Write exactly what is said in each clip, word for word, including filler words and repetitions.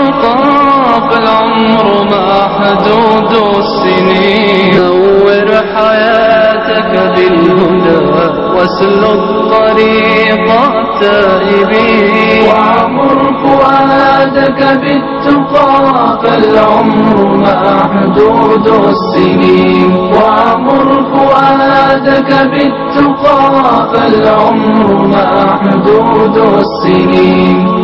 طاف العمر ما حدود السنين. نور حياتك بالهدى واسلك طريق التائبين، وعمر فؤادك بالتقى فالعمر ما حدود السنين. وعمر فؤادك بالتقى فالعمر ما حدود السنين.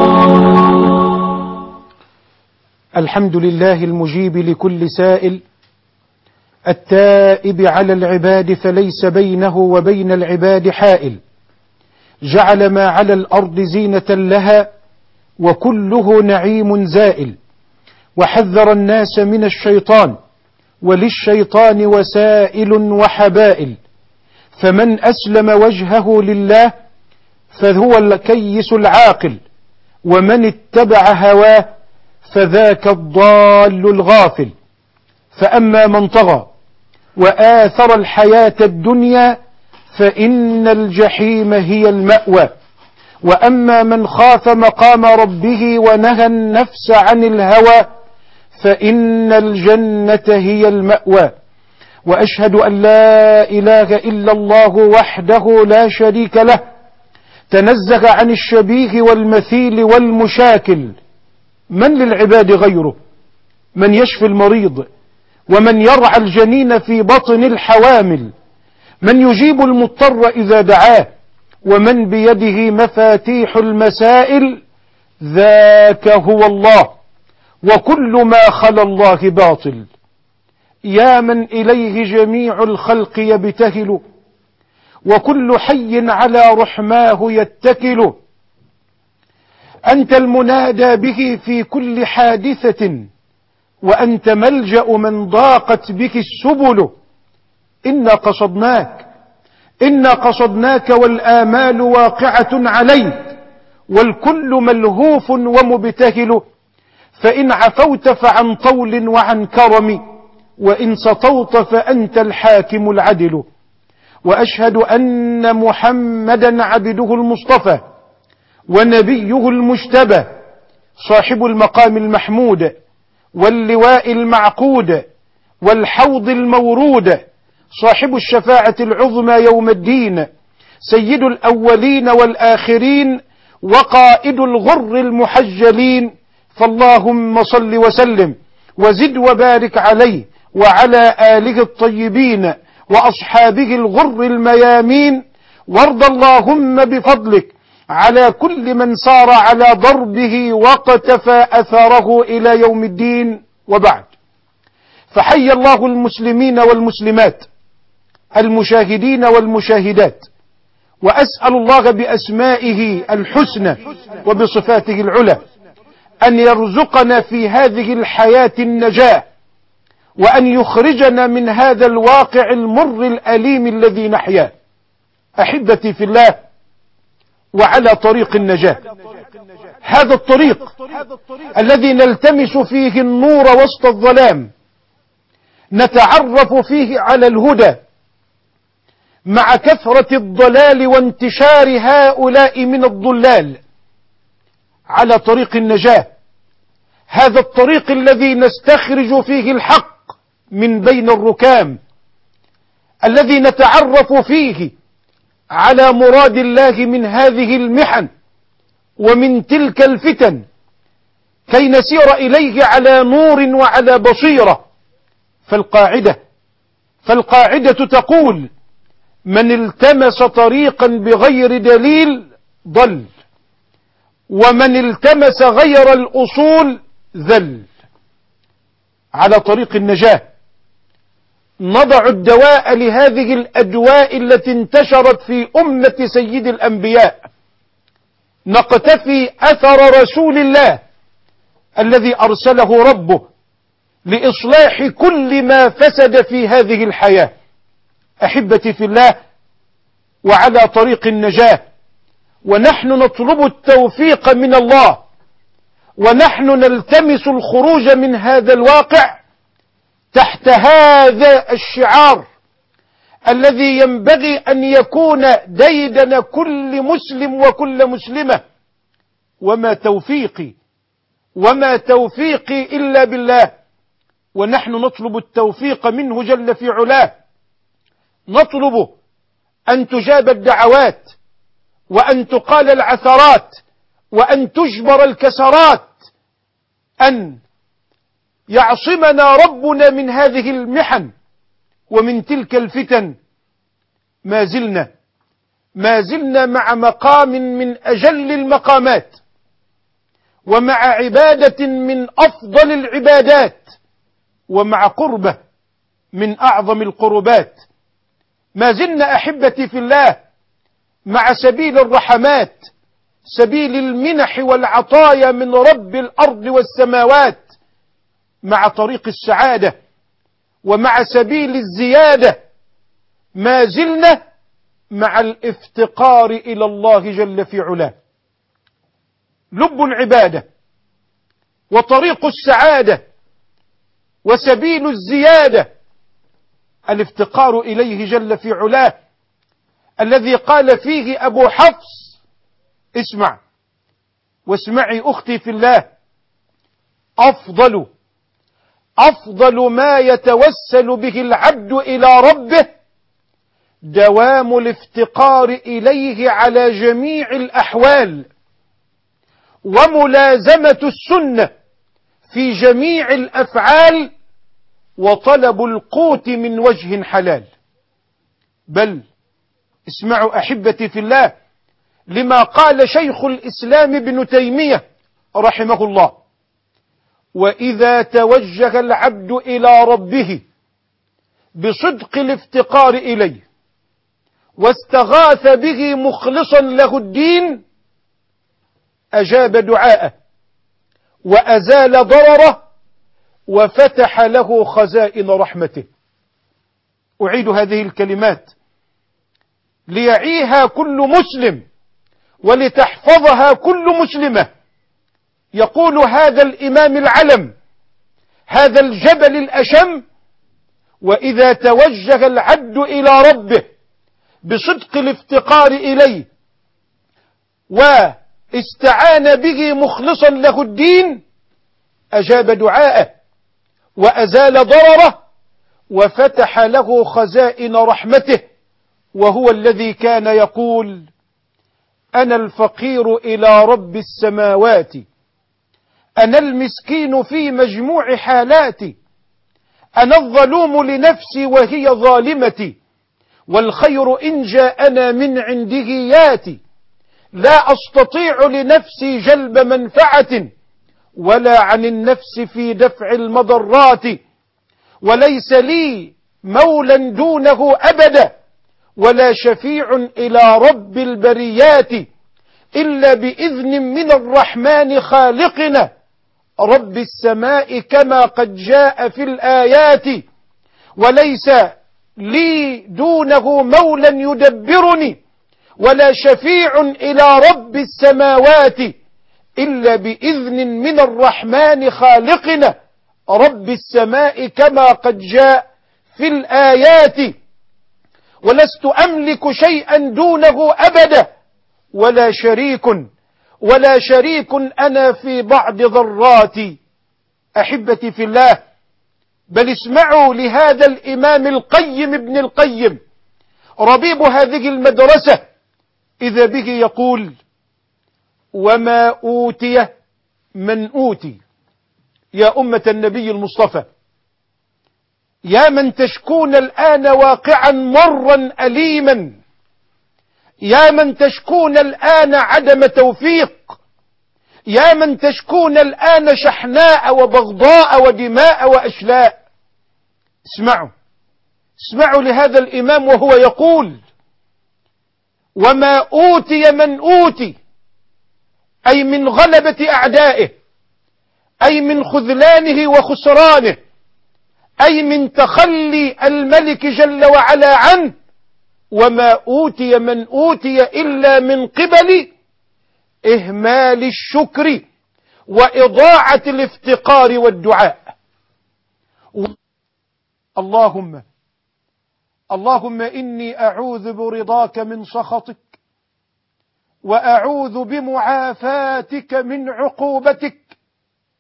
الحمد لله المجيب لكل سائل، التائب على العباد فليس بينه وبين العباد حائل، جعل ما على الأرض زينة لها وكله نعيم زائل، وحذر الناس من الشيطان وللشيطان وسائل وحبائل، فمن أسلم وجهه لله فهو الكيس العاقل، ومن اتبع هواه فذاك الضال الغافل. فأما من طغى وآثر الحياة الدنيا فإن الجحيم هي المأوى، وأما من خاف مقام ربه ونهى النفس عن الهوى فإن الجنة هي المأوى. وأشهد أن لا إله إلا الله وحده لا شريك له، تنزه عن الشبيه والمثيل والمشاكل. من للعباد غيره؟ من يشفي المريض، ومن يرعى الجنين في بطن الحوامل، من يجيب المضطر إذا دعاه، ومن بيده مفاتيح المسائل، ذاك هو الله، وكل ما خلا الله باطل. يا من إليه جميع الخلق يبتهل، وكل حي على رحماه يتكل. أنت المنادى به في كل حادثة، وأنت ملجأ من ضاقت بك السبل. إنا قصدناك إنا قصدناك والآمال واقعة عليك، والكل ملهوف ومبتهل. فإن عفوت فعن طول وعن كرم، وإن سطوت فأنت الحاكم العدل. وأشهد أن محمدا عبده المصطفى ونبيه المجتبى، صاحب المقام المحمود واللواء المعقود والحوض المورود، صاحب الشفاعة العظمى يوم الدين، سيد الأولين والآخرين وقائد الغر المحجلين. فاللهم صل وسلم وزد وبارك عليه وعلى آله الطيبين وأصحابه الغر الميامين. وارض اللهم بفضلك على كل من سار على ضربه واقتفى أثره إلى يوم الدين، وبعد. فحي الله المسلمين والمسلمات، المشاهدين والمشاهدات، وأسأل الله بأسمائه الحسنى وبصفاته العلى أن يرزقنا في هذه الحياة النجاة، وأن يخرجنا من هذا الواقع المر الأليم الذي نحياه. أحبتي في الله، وعلى طريق النجاة، هذا الطريق الذي نلتمس فيه النور وسط الظلام، نتعرف فيه على الهدى مع كثرة الضلال وانتشار هؤلاء من الضلال. على طريق النجاة، هذا الطريق الذي نستخرج فيه الحق من بين الركام، الذي نتعرف فيه على مراد الله من هذه المحن ومن تلك الفتن، كي نسير إليه على نور وعلى بصيرة. فالقاعدة فالقاعدة تقول: من التمس طريقا بغير دليل ضل، ومن التمس غير الأصول ذل. على طريق النجاة نضع الدواء لهذه الأدواء التي انتشرت في أمة سيد الأنبياء، نقتفي أثر رسول الله الذي أرسله ربه لإصلاح كل ما فسد في هذه الحياة. أحبتي في الله، وعلى طريق النجاة، ونحن نطلب التوفيق من الله، ونحن نلتمس الخروج من هذا الواقع تحت هذا الشعار الذي ينبغي أن يكون ديدن كل مسلم وكل مسلمة: وما توفيقي وما توفيقي إلا بالله، ونحن نطلب التوفيق منه جل في علاه. نطلب أن تجاب الدعوات، وأن تقال العثرات، وأن تجبر الكسرات، أن يعصمنا ربنا من هذه المحن ومن تلك الفتن. ما زلنا ما زلنا مع مقام من أجل المقامات، ومع عبادة من أفضل العبادات، ومع قربة من أعظم القربات. ما زلنا أحبتي في الله مع سبيل الرحمات، سبيل المنح والعطايا من رب الأرض والسماوات، مع طريق السعادة ومع سبيل الزيادة. ما زلنا مع الافتقار إلى الله جل في علاه. لب العبادة وطريق السعادة وسبيل الزيادة الافتقار إليه جل في علاه، الذي قال فيه أبو حفص: اسمع واسمعي أختي في الله، أفضل أفضل ما يتوسل به العبد إلى ربه دوام الافتقار إليه على جميع الأحوال، وملازمة السنة في جميع الأفعال، وطلب القوت من وجه حلال. بل اسمعوا أحبتي في الله لما قال شيخ الإسلام ابن تيمية رحمه الله: وإذا توجه العبد إلى ربه بصدق الافتقار إليه واستغاث به مخلصا له الدين، أجاب دعاءه وأزال ضرره وفتح له خزائن رحمته. أعيد هذه الكلمات ليعيها كل مسلم ولتحفظها كل مسلمة. يقول هذا الإمام العلم، هذا الجبل الأشم: وإذا توجه العبد إلى ربه بصدق الافتقار إليه واستعان به مخلصا له الدين، أجاب دعاءه وأزال ضرره وفتح له خزائن رحمته. وهو الذي كان يقول: أنا الفقير إلى رب السماوات، أنا المسكين في مجموع حالاتي، أنا الظلوم لنفسي وهي ظالمتي، والخير إن جاءنا من عنده ياتي، لا أستطيع لنفسي جلب منفعة ولا عن النفس في دفع المضرات، وليس لي مولا دونه أبدا ولا شفيع إلى رب البريات إلا بإذن من الرحمن خالقنا رب السماء كما قد جاء في الآيات، وليس لي دونه مولا يدبرني ولا شفيع إلى رب السماوات إلا بإذن من الرحمن خالقنا رب السماء كما قد جاء في الآيات، ولست أملك شيئا دونه أبدا ولا شريك ولا شريك أنا في بعض ذراتي. أحبتي في الله، بل اسمعوا لهذا الإمام القيم ابن القيم ربيب هذه المدرسة، إذا به يقول: وما أوتي من أوتي. يا أمة النبي المصطفى، يا من تشكون الآن واقعا مرا أليما، يا من تشكون الآن عدم توفيق، يا من تشكون الآن شحناء وبغضاء ودماء وأشلاء، اسمعوا اسمعوا لهذا الإمام وهو يقول: وما أوتي من أوتي، أي من غلبة أعدائه، أي من خذلانه وخسرانه، أي من تخلي الملك جل وعلا عنه. وما أوتي من أوتي إلا من قبل إهمال الشكر وإضاعة الافتقار والدعاء. اللهم اللهم إني أعوذ برضاك من سخطك، وأعوذ بمعافاتك من عقوبتك،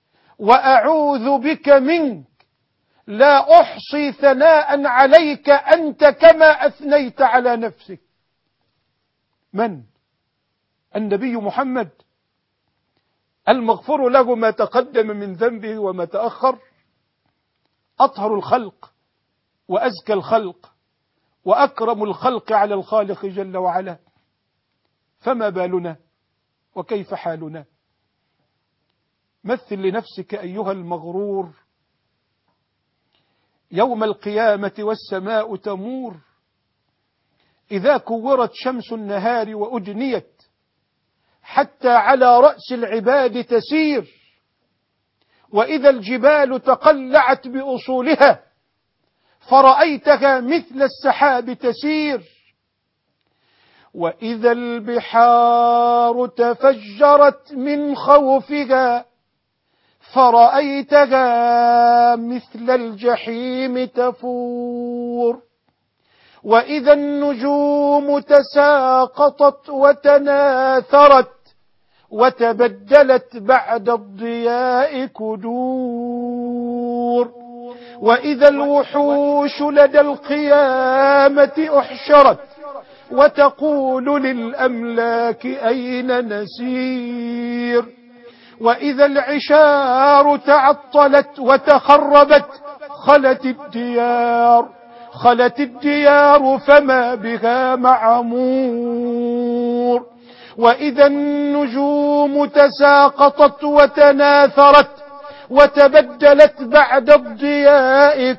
وأعوذ بك منك، لا أحصي ثناء عليك أنت كما أثنيت على نفسك. من؟ النبي محمد المغفور له ما تقدم من ذنبه وما تأخر، أطهر الخلق وأزكى الخلق وأكرم الخلق على الخالق جل وعلا. فما بالنا وكيف حالنا؟ مثل لنفسك أيها المغرور يوم القيامة والسماء تمور، إذا كورت شمس النهار وأدنيت حتى على رأس العباد تسير، وإذا الجبال تقلعت بأصولها فرأيتها مثل السحاب تسير، وإذا البحار تفجرت من خوفها فرأيتها مثل الجحيم تفور، وإذا النجوم تساقطت وتناثرت وتبدلت بعد الضياء كدور، وإذا الوحوش لدى القيامة أحشرت وتقول للأملاك أين نسير، وإذا العشار تعطلت وتخربت خلت الديار خلت الديار فما بها معمور، وإذا النجوم تساقطت وتناثرت وتبدلت بعد الضياء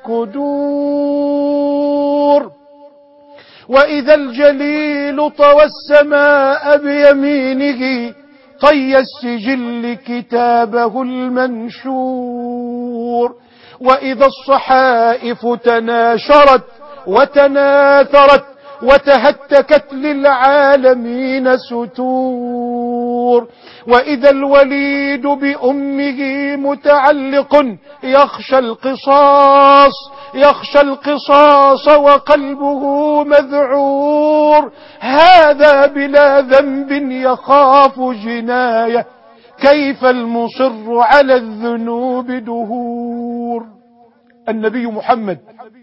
كدور، وإذا الجليل طوى السماء بيمينه طي السجل كتابه المنشور، وإذا الصحائف تناشرت وتناثرت وتهتكت للعالمين ستور، وإذا الوليد بأمه متعلق يخشى القصاص يخشى القصاص وقلبه مذعور، هذا بلا ذنب يخاف جناية كيف المصر على الذنوب دهور. النبي محمد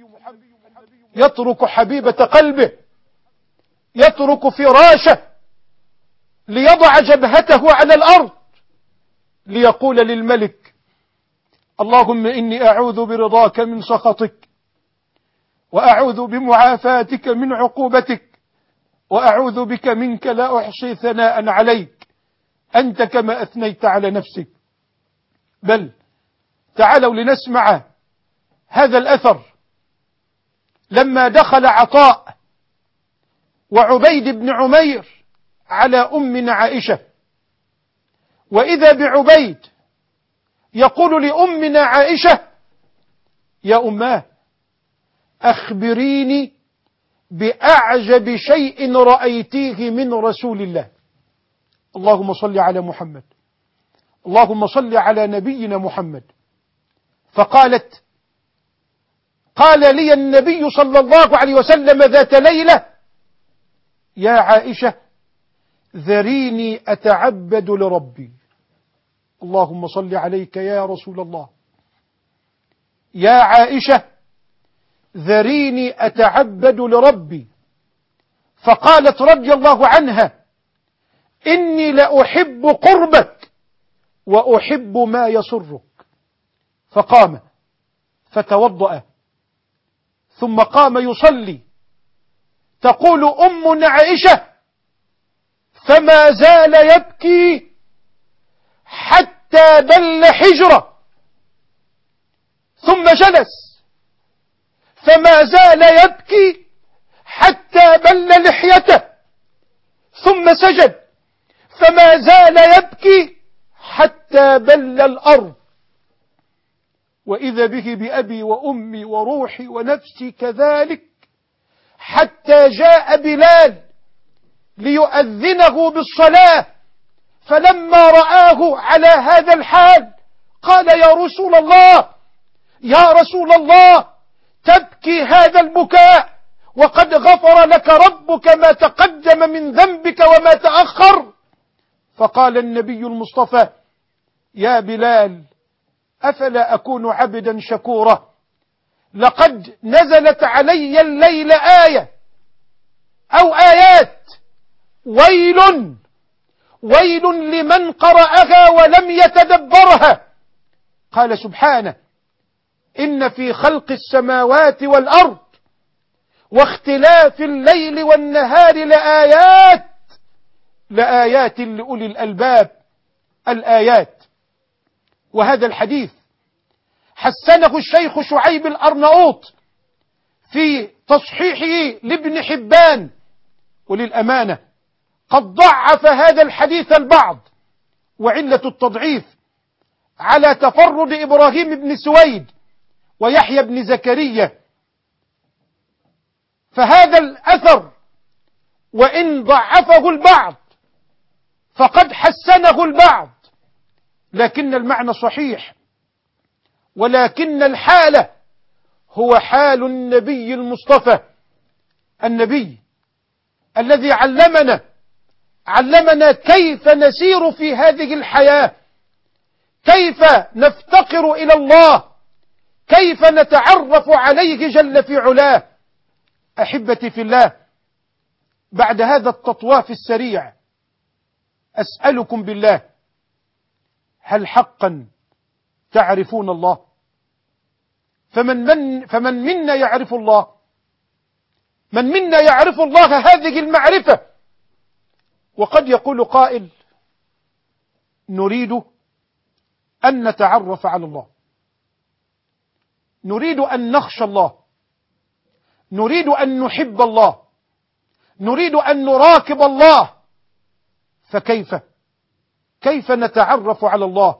يترك حبيبة قلبه، يترك فراشه ليضع جبهته على الأرض ليقول للملك اللهم إني أعوذ برضاك من سخطك، وأعوذ بمعافاتك من عقوبتك، وأعوذ بك منك لا أحصي ثناء عليك أنت كما أثنيت على نفسك. بل تعالوا لنسمع هذا الأثر لما دخل عطاء وعبيد بن عمير على أمنا عائشة، وإذا بعبيد يقول لأمنا عائشة يا أماه أخبريني بأعجب شيء رأيتيه من رسول الله. اللهم صل على محمد، اللهم صل على نبينا محمد. فقالت قال لي النبي صلى الله عليه وسلم ذات ليلة يا عائشة ذريني أتعبد لربي. اللهم صل عليك يا رسول الله. يا عائشة ذريني أتعبد لربي. فقالت رضي الله عنها إني لأحب قربك وأحب ما يسرك. فقام فتوضأ ثم قام يصلي. تقول أمنا عائشة فما زال يبكي حتى بل حجره، ثم جلس فما زال يبكي حتى بل لحيته، ثم سجد فما زال يبكي حتى بل الأرض. وإذا به بأبي وأمي وروحي ونفسي كذلك، حتى جاء بلال ليؤذنه بالصلاة، فلما رآه على هذا الحال قال يا رسول الله يا رسول الله تبكي هذا البكاء وقد غفر لك ربك ما تقدم من ذنبك وما تأخر. فقال النبي المصطفى يا بلال أفلا أكون عبدا شكورا. لقد نزلت علي الليل آية أو آيات ويل ويل لمن قرأها ولم يتدبرها. قال سبحانه: إن في خلق السماوات والأرض واختلاف الليل والنهار لآيات لآيات لأولي الألباب. الآيات. وهذا الحديث حسنه الشيخ شعيب الأرناؤوط في تصحيحه لابن حبان، وللأمانة قد ضعف هذا الحديث البعض، وعلة التضعيف على تفرد إبراهيم بن سويد ويحيى بن زكريا. فهذا الأثر وإن ضعفه البعض فقد حسنه البعض، لكن المعنى صحيح، ولكن الحالة هو حال النبي المصطفى، النبي الذي علمنا علمنا كيف نسير في هذه الحياة، كيف نفتقر إلى الله، كيف نتعرف عليه جل في علاه. أحبتي في الله، بعد هذا التطواف السريع أسألكم بالله، هل حقا تعرفون الله؟ فمن, من فمن منا يعرف الله؟ من منا يعرف الله هذه المعرفة؟ وقد يقول قائل: نريد أن نتعرف على الله، نريد أن نخشى الله، نريد أن نحب الله، نريد أن نراقب الله. فكيف كيف نتعرف على الله؟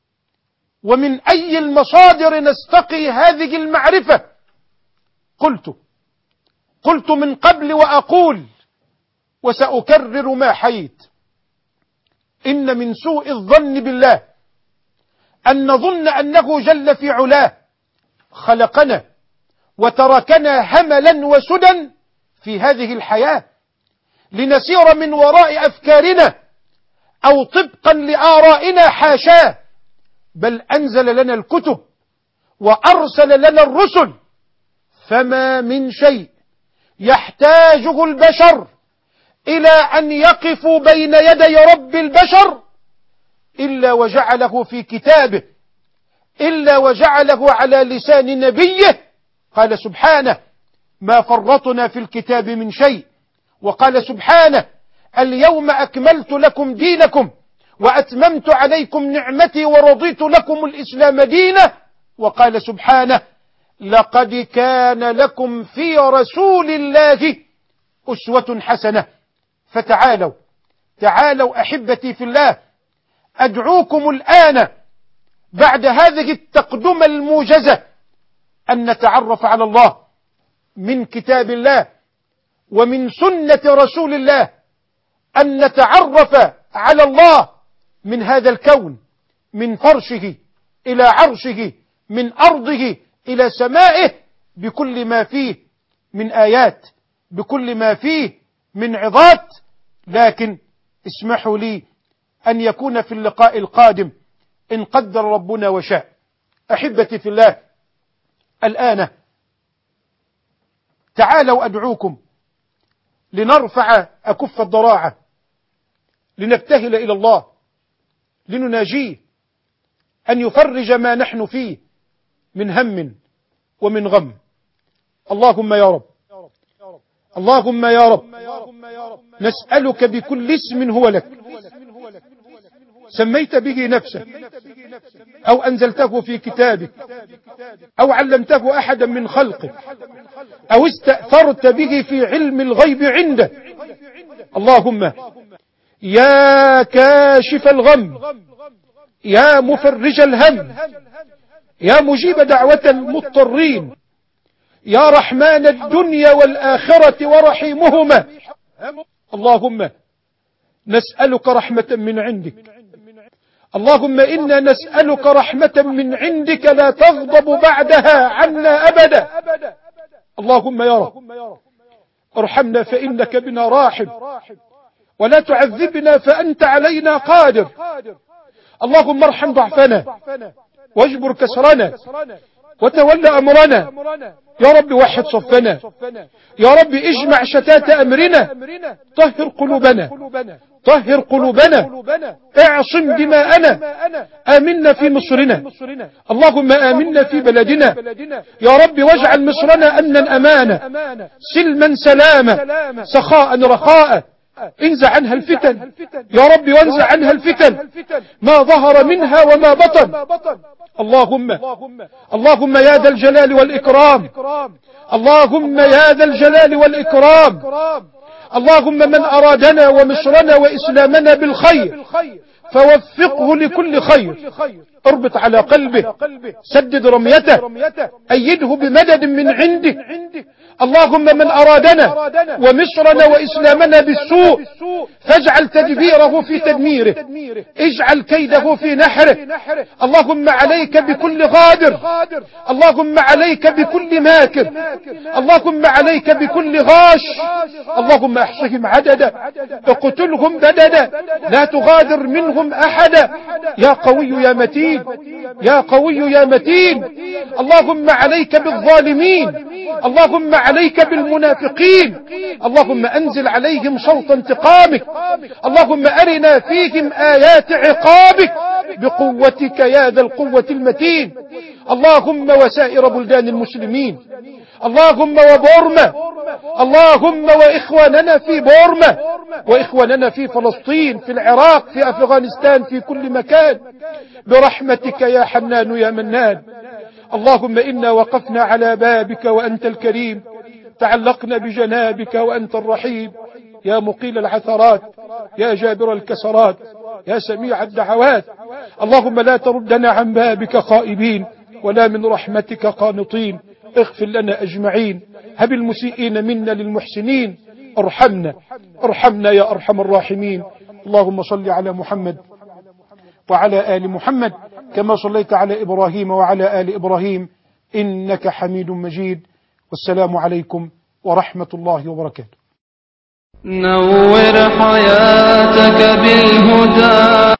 ومن أي المصادر نستقي هذه المعرفة؟ قلت قلت من قبل وأقول وسأكرر ما حييت: إن من سوء الظن بالله أن نظن أنه جل في علاه خلقنا وتركنا هملا وسدى في هذه الحياة لنسير من وراء أفكارنا أو طبقا لآرائنا. حاشاه، بل أنزل لنا الكتب وأرسل لنا الرسل، فما من شيء يحتاجه البشر إلى أن يقفوا بين يدي رب البشر إلا وجعله في كتابه، إلا وجعله على لسان نبيه. قال سبحانه: ما فرطنا في الكتاب من شيء. وقال سبحانه: اليوم أكملت لكم دينكم وأتممت عليكم نعمتي ورضيت لكم الإسلام دينا. وقال سبحانه: لقد كان لكم في رسول الله أسوة حسنة. فتعالوا تعالوا أحبتي في الله، أدعوكم الآن بعد هذه التقدمة الموجزة أن نتعرف على الله من كتاب الله ومن سنة رسول الله، أن نتعرف على الله من هذا الكون، من فرشه إلى عرشه، من أرضه إلى سمائه، بكل ما فيه من آيات، بكل ما فيه من عظات. لكن اسمحوا لي أن يكون في اللقاء القادم إن قدر ربنا وشاء. أحبتي في الله، الآن تعالوا أدعوكم لنرفع أكف الضراعة، لنبتهل إلى الله، لنناجيه أن يفرج ما نحن فيه من هم ومن غم. اللهم يا رب، اللهم يا رب، نسألك بكل اسم هو لك سميت به نفسك أو أنزلته في كتابك أو علمته أحدا من خلقك أو استأثرت به في علم الغيب عندك. اللهم يا كاشف الغم، يا مفرج الهم، يا مجيب دعوة المضطرين، يا رحمن الدنيا والآخرة ورحيمهما. اللهم نسألك رحمة من عندك، اللهم إنا نسألك رحمة من عندك لا تغضب بعدها عنا أبدا. اللهم يا رب ارحمنا فإنك بنا راحم، ولا تعذبنا فأنت علينا قادر. اللهم ارحم ضعفنا واجبر كسرنا وتولى أمرنا. يا رب وحد صفنا، يا رب اجمع شتات أمرنا، طهر قلوبنا طهر قلوبنا، اعصم دماءنا، آمنا في مصرنا، اللهم آمنا في بلدنا يا رب، واجعل مصرنا أمنا أمانا، سلما سلاما، سخاء رخاء، انزع عنها الفتن يا رب، وانزع عنها الفتن ما ظهر منها وما بطن. اللهم اللهم يا ذا الجلال والإكرام، اللهم يا ذا الجلال والإكرام، اللهم من أرادنا ومصرنا وإسلامنا بالخير فوفقه لكل خير، اربط على قلبه، سدد رميته، أيده بمدد من عندك. اللهم من أرادنا ومصرنا وإسلامنا بالسوء فاجعل تدبيره في تدميره، اجعل كيده في نحره. اللهم عليك بكل غادر، اللهم عليك بكل ماكر، اللهم عليك بكل غاش، اللهم احصهم عددا، اقتلهم بددا، لا تغادر منهم أحدا. يا قوي يا متين، يا قوي يا متين. اللهم عليك بالظالمين، اللهم عليك بالمنافقين، اللهم أنزل عليهم صوت انتقامك، اللهم أرنا فيهم آيات عقابك بقوتك يا ذا القوة المتين. اللهم وسائر بلدان المسلمين، اللهم وبورما، اللهم وإخواننا في بورما، وإخواننا في فلسطين، في العراق، في أفغانستان، في كل مكان، برحمتك يا حنان يا منان. اللهم إنا وقفنا على بابك وأنت الكريم، تعلقنا بجنابك وأنت الرحيم، يا مقيل العثرات، يا جابر الكسرات، يا سميع الدعوات. اللهم لا تردنا عن بابك خائبين ولا من رحمتك قانطين، اغفر لنا أجمعين، هب المسيئين منا للمحسنين، ارحمنا ارحمنا يا أرحم الراحمين. اللهم صل على محمد وعلى آل محمد كما صليت على إبراهيم وعلى آل إبراهيم إنك حميد مجيد. والسلام عليكم ورحمة الله وبركاته. نور حياتك بالهدى.